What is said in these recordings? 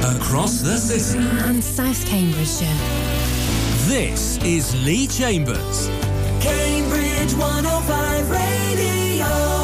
Across the city and South Cambridgeshire. This is Lee Chambers. Cambridge 105 Radio.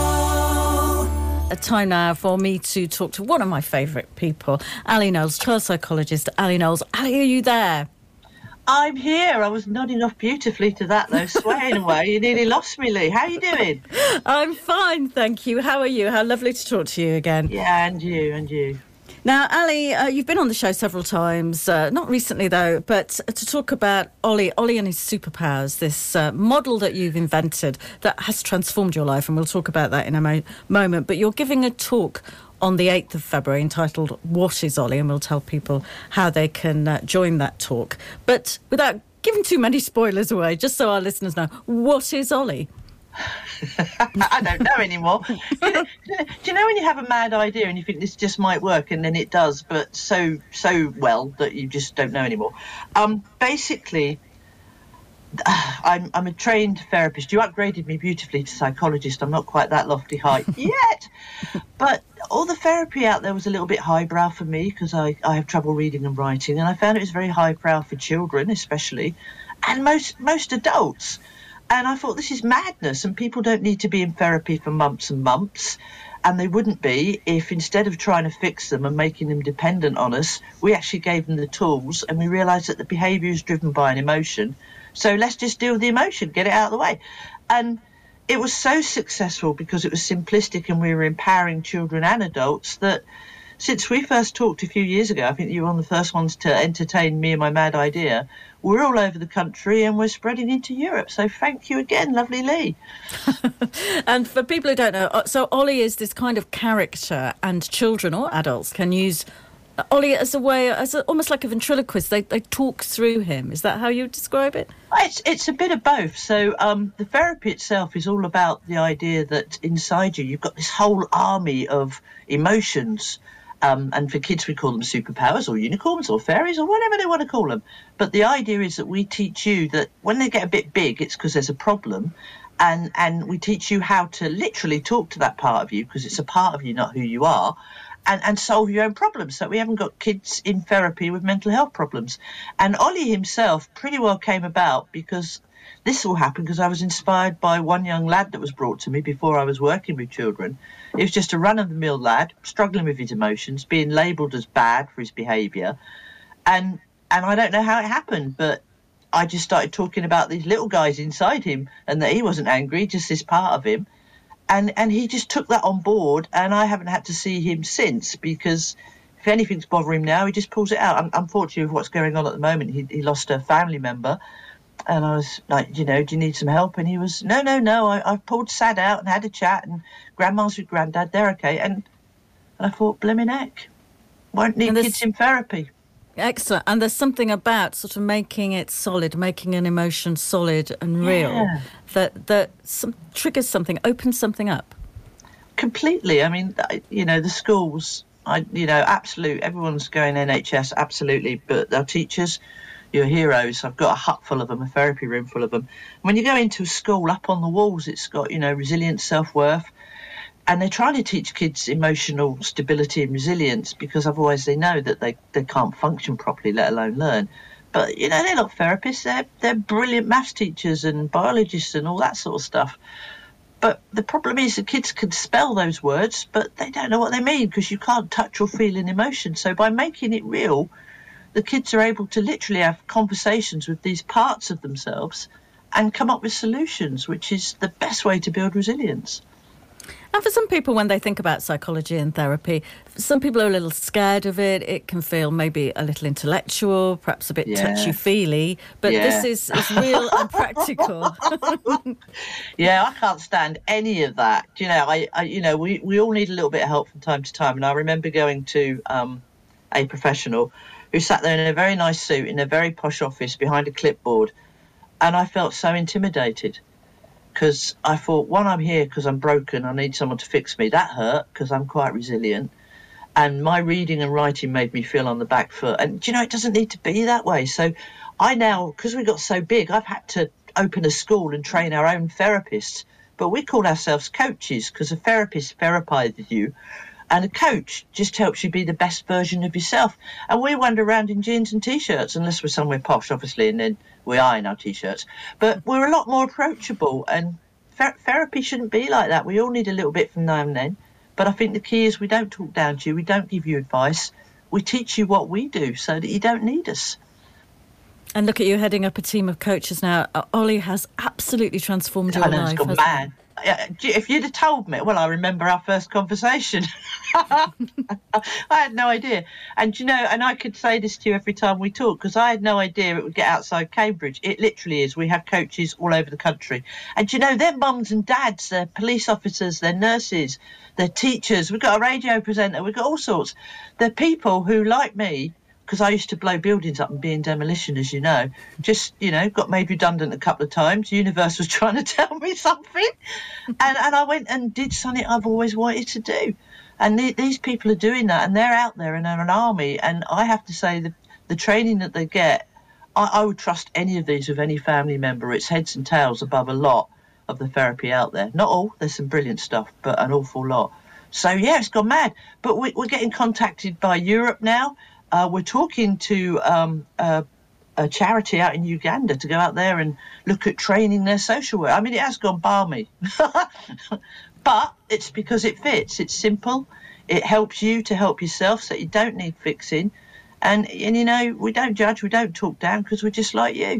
A time now for me to talk to one of my favourite people, Ali Knowles, child psychologist. Ali Knowles. Ali, are you there? I'm here. I was nodding off beautifully to that, though, swaying away. You nearly lost me, Lee. How are you doing? I'm fine, thank you. How are you? How lovely to talk to you again. Yeah, and you. Now, Ali, you've been on the show several times, not recently, though, but to talk about Ollie and his superpowers, this model that you've invented that has transformed your life, and we'll talk about that in a moment. But you're giving a talk on the 8th of February entitled What is Ollie? And we'll tell people how they can join that talk. But without giving too many spoilers away, just so our listeners know, what is Ollie? I don't know anymore. Do you know when you have a mad idea and you think this just might work, and then it does, but so well that you just don't know anymore? Basically, I'm a trained therapist. You upgraded me beautifully to psychologist. I'm not quite that lofty height yet, but all the therapy out there was a little bit highbrow for me because I have trouble reading and writing, and I found it was very highbrow for children especially, and most adults. And I thought, this is madness, and people don't need to be in therapy for months and months, and they wouldn't be if instead of trying to fix them and making them dependent on us, we actually gave them the tools, and we realised that the behaviour is driven by an emotion. So let's just deal with the emotion, get it out of the way. And it was so successful because it was simplistic and we were empowering children and adults that since we first talked a few years ago, I think you were one of the first ones to entertain me and my mad idea, we're all over the country and we're spreading into Europe. So thank you again, lovely Lee. And for people who don't know, so Ollie is this kind of character, and children or adults can use Ollie as a way, almost like a ventriloquist. They talk through him. Is that how you describe it? It's a bit of both. So the therapy itself is all about the idea that inside you, you've got this whole army of emotions. And for kids, we call them superpowers or unicorns or fairies or whatever they want to call them. But the idea is that we teach you that when they get a bit big, it's because there's a problem. And we teach you how to literally talk to that part of you, because it's a part of you, not who you are, and solve your own problems. So we haven't got kids in therapy with mental health problems. And Ollie himself pretty well came about because this all happened because I was inspired by one young lad that was brought to me before I was working with children. He was just a run-of-the-mill lad, struggling with his emotions, being labelled as bad for his behaviour. And I don't know how it happened, but I just started talking about these little guys inside him and that he wasn't angry, just this part of him. And he just took that on board, and I haven't had to see him since, because if anything's bothering him now, he just pulls it out. Unfortunately, with what's going on at the moment, he lost a family member. And I was like, do you need some help? And he was, no, I've pulled Sad out and had a chat, and Grandma's with Grandad, they're okay. And I thought, blimmin' heck, won't need kids in therapy. Excellent. And there's something about sort of making it solid, making an emotion solid and real, that triggers something, opens something up. Completely. I mean, the schools, absolute, everyone's going NHS, absolutely, but our teachers, your heroes. I've got a hut full of them, a therapy room full of them. When you go into a school, up on the walls, it's got, resilience, self-worth. And they're trying to teach kids emotional stability and resilience, because otherwise they know that they can't function properly, let alone learn. But, they're not therapists. They're brilliant maths teachers and biologists and all that sort of stuff. But the problem is the kids can spell those words, but they don't know what they mean, because you can't touch or feel an emotion. So by making it real, the kids are able to literally have conversations with these parts of themselves and come up with solutions, which is the best way to build resilience. And for some people, when they think about psychology and therapy, some people are a little scared of it. It can feel maybe a little intellectual, perhaps a bit touchy-feely, but this is real and practical. Yeah, I can't stand any of that. We all need a little bit of help from time to time. And I remember going to a professional who sat there in a very nice suit in a very posh office behind a clipboard, and I felt so intimidated. Because I thought, one, I'm here because I'm broken, I need someone to fix me. That hurt because I'm quite resilient. And my reading and writing made me feel on the back foot. And, it doesn't need to be that way. So I now, because we got so big, I've had to open a school and train our own therapists. But we call ourselves coaches, because a therapist therapises you. And a coach just helps you be the best version of yourself. And we wander around in jeans and T-shirts, unless we're somewhere posh, obviously, and then we are in our T-shirts. But we're a lot more approachable, and therapy shouldn't be like that. We all need a little bit from now and then. But I think the key is we don't talk down to you. We don't give you advice. We teach you what we do so that you don't need us. And look at you heading up a team of coaches now. Ollie has absolutely transformed your life. It's gone mad. If you'd have told me, well, I remember our first conversation. I had no idea. And, and I could say this to you every time we talk, because I had no idea it would get outside Cambridge. It literally is. We have coaches all over the country. And, they're mums and dads, they're police officers, they're nurses, they're teachers. We've got a radio presenter. We've got all sorts. They're people who, like me, because I used to blow buildings up and be in demolition, as you know, just, got made redundant a couple of times. The universe was trying to tell me something. And I went and did something I've always wanted to do. And these people are doing that, and they're out there and they're an army. And I have to say the training that they get, I would trust any of these with any family member. It's heads and tails above a lot of the therapy out there. Not all, there's some brilliant stuff, but an awful lot. So, yeah, it's gone mad. But we're getting contacted by Europe now. We're talking to a charity out in Uganda to go out there and look at training their social work. I mean, it has gone balmy. But it's because it fits. It's simple. It helps you to help yourself, so you don't need fixing. And we don't judge, we don't talk down, because we're just like you.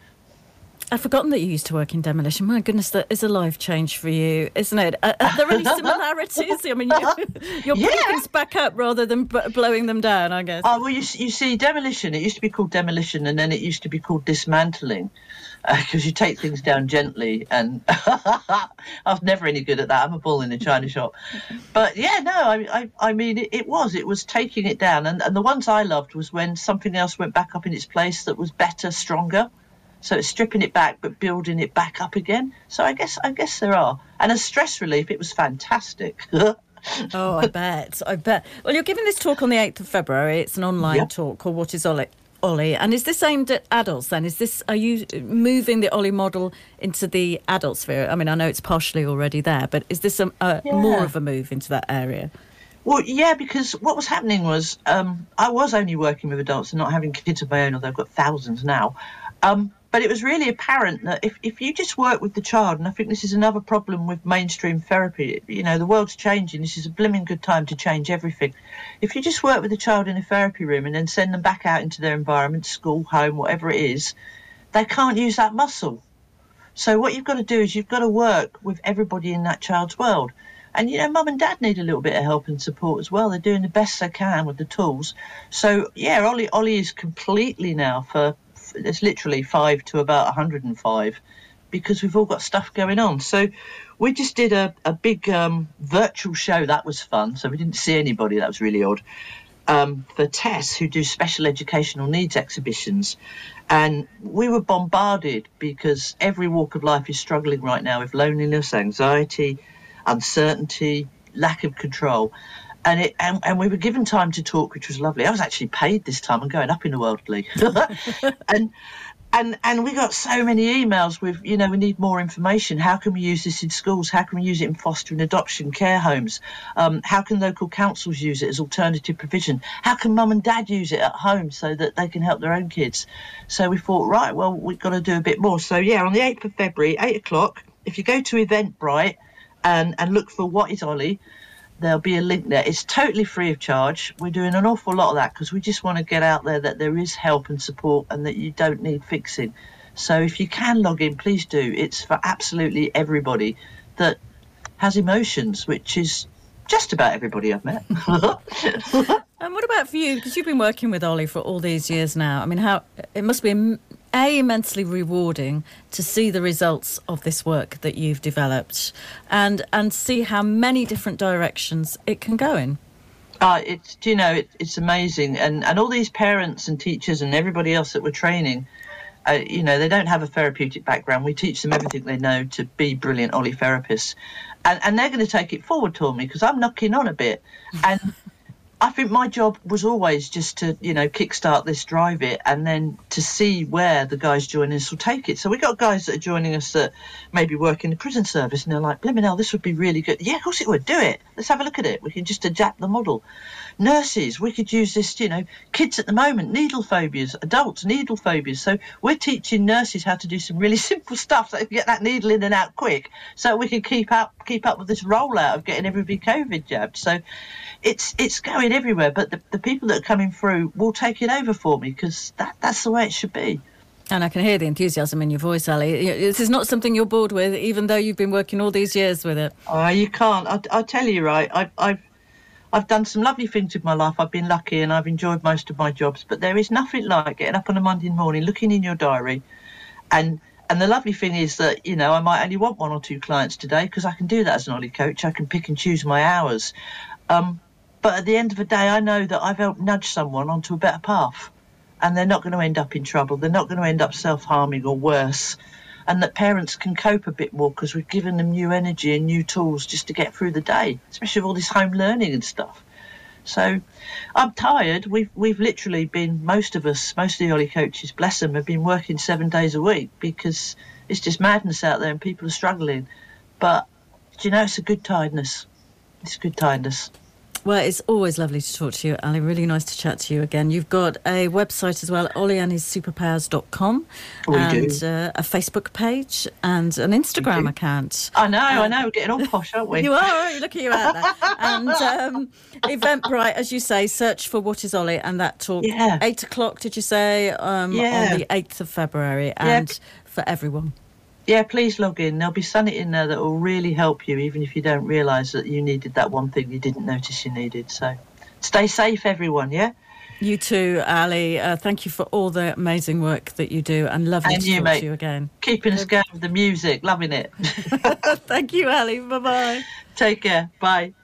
I've forgotten that you used to work in demolition. My goodness, that is a life change for you, isn't it? Are there any similarities? I mean, you're putting things back up rather than blowing them down, I guess. Oh, well, you see, demolition, it used to be called demolition, and then it used to be called dismantling, because you take things down gently, and I was never any good at that. I'm a bull in a china shop. But, yeah, no, I mean, it was taking it down. And the ones I loved was when something else went back up in its place that was better, stronger. So it's stripping it back, but building it back up again. So I guess there are. And as stress relief, it was fantastic. Oh, I bet. Well, you're giving this talk on the 8th of February. It's an online talk called What is Ollie? And is this aimed at adults then? Are you moving the Ollie model into the adult sphere? I mean, I know it's partially already there, but is this more of a move into that area? Well, yeah, because what was happening was I was only working with adults and not having kids of my own, although I've got thousands now. But it was really apparent that if you just work with the child, and I think this is another problem with mainstream therapy, the world's changing. This is a blimmin' good time to change everything. If you just work with the child in a therapy room and then send them back out into their environment, school, home, whatever it is, they can't use that muscle. So what you've got to do is you've got to work with everybody in that child's world. And, mum and dad need a little bit of help and support as well. They're doing the best they can with the tools. So, yeah, Ollie is completely now there's literally 5 to about 105, because we've all got stuff going on. So we just did a big virtual show. That was fun. So we didn't see anybody. That was really odd. For Tess, who do special educational needs exhibitions. And we were bombarded because every walk of life is struggling right now with loneliness, anxiety, uncertainty, lack of control. And we were given time to talk, which was lovely. I was actually paid this time. I'm going up in the world league. and we got so many emails with, we need more information. How can we use this in schools? How can we use it in foster and adoption care homes? How can local councils use it as alternative provision? How can mum and dad use it at home so that they can help their own kids? So we thought, right, well, we've got to do a bit more. So, yeah, on the 8th of February, 8 o'clock, if you go to Eventbrite and look for What is Ollie, there'll be a link there. It's totally free of charge. We're doing an awful lot of that because we just want to get out there that there is help and support and that you don't need fixing. So if you can log in, please do. It's for absolutely everybody that has emotions, which is just about everybody I've met. And what about for you? Because you've been working with Ollie for all these years now. I mean, it must be immensely rewarding to see the results of this work that you've developed and see how many different directions it can go in. It's amazing. And all these parents and teachers and everybody else that we're training, they don't have a therapeutic background. We teach them everything they know to be brilliant Ollie therapists. And they're going to take it forward to me because I'm knocking on a bit. And I think my job was always just to, kickstart this, drive it, and then to see where the guys joining us will take it. So we got guys that are joining us that maybe work in the prison service, and they're like, blimmin' hell, this would be really good. Yeah, of course it would. Do it. Let's have a look at it. We can just adapt the model. Nurses, we could use this, kids at the moment, needle phobias, adults, needle phobias. So we're teaching nurses how to do some really simple stuff so they can get that needle in and out quick, so we can keep up with this rollout of getting everybody COVID jabbed. So it's going everywhere, but the people that are coming through will take it over for me, because that's the way it should be. And I can hear the enthusiasm in your voice, Ali. This is not something you're bored with, even though you've been working all these years with it. Oh, you can't. I'll tell you, right, I've done some lovely things with my life. I've been lucky and I've enjoyed most of my jobs, but there is nothing like getting up on a Monday morning, looking in your diary, and the lovely thing is that, I might only want 1 or 2 clients today, because I can do that as an Ollie coach. I can pick and choose my hours. But at the end of the day, I know that I've helped nudge someone onto a better path, and they're not going to end up in trouble. They're not going to end up self-harming or worse, and that parents can cope a bit more because we've given them new energy and new tools just to get through the day, especially with all this home learning and stuff. So I'm tired. We've literally been, most of the Ollie coaches, bless them, have been working 7 days a week, because it's just madness out there and people are struggling. But, it's a good tiredness. It's a good tiredness. Well, it's always lovely to talk to you, Ali. Really nice to chat to you again. You've got a website as well, ollieandhissuperpowers.com, and a Facebook page and an Instagram account. I know. We're getting all posh, aren't we? You are. Look at you out there. And Eventbrite, as you say, search for What is Ollie, and that talk, 8 o'clock, did you say, on the 8th of February, and for everyone. Yeah, please log in. There'll be something in there that will really help you, even if you don't realise that you needed that one thing you didn't notice you needed. So stay safe, everyone, yeah? You too, Ali. Thank you for all the amazing work that you do, and lovely to talk to you again. Keeping us going with the music, loving it. Thank you, Ali. Bye-bye. Take care. Bye.